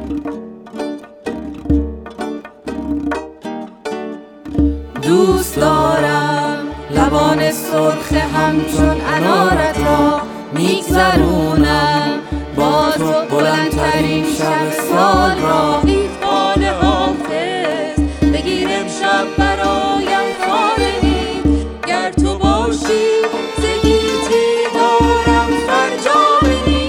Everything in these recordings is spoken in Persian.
دوست دارم لبان سرخ همچون انارت را میگذرونم با تو بلندترین شب سال را. لیوان حافظ بگیر امشب برایم خانه، گر تو باشی زگیتی دارم فرجامی.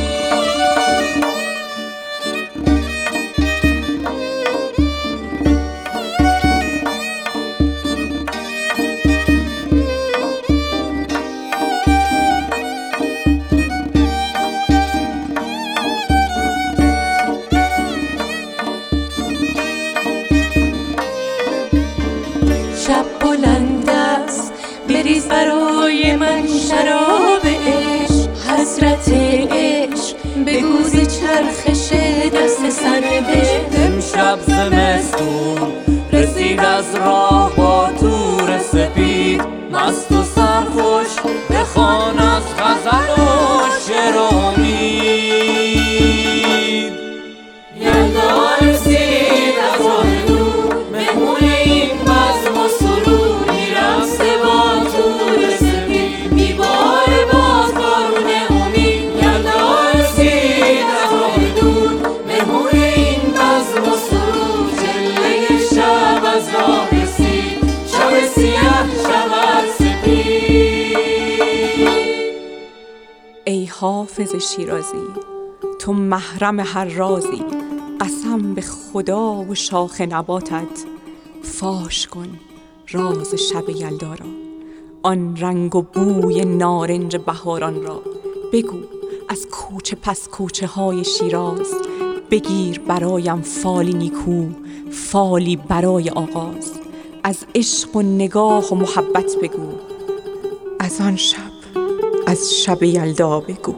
شب بلند است بریز برای من شراب عشق، حسرت عشق بگو ز چرخش دست سرنوشت. امشب زمستون رسید از راه با تور سپید، مست و سرخوش بخوان از غزل و شعر و امید. یلدا رسید از راه دور مهمون این بزم و سرور، میرقصه با تور سپید میباره باز بارون امید. یلدا رسید از راه دور مهمون این بزم و سرور، جله شب از راه رسید شب سیاه شود سپید. ای حافظ شیرازی تو محرم هر رازی، قسم به خدا و شاخ نباتت فاش کن راز شب یلدا را. آن رنگ و بوی نارنج بهاران را بگو از کوچه پس کوچه های شیراز، بگیر برایم فالی نیکو فالی برای آغاز. از عشق و نگاه و محبت بگو، از آن شب از شب یلدا بگو.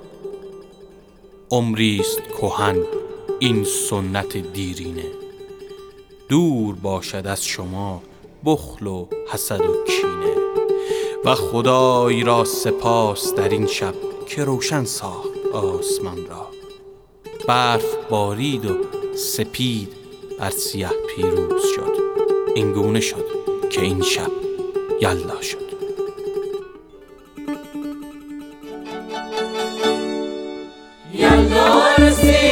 عمریست کهن این سنت دیرینه، دور باشد از شما بخل و حسد و کینه. و خدای را سپاس در این شب که روشن ساخت آسمان را، برف بارید و سپید بر سیه پیروز شد. این گونه شد که این شب یلدا شد. یلدا رسید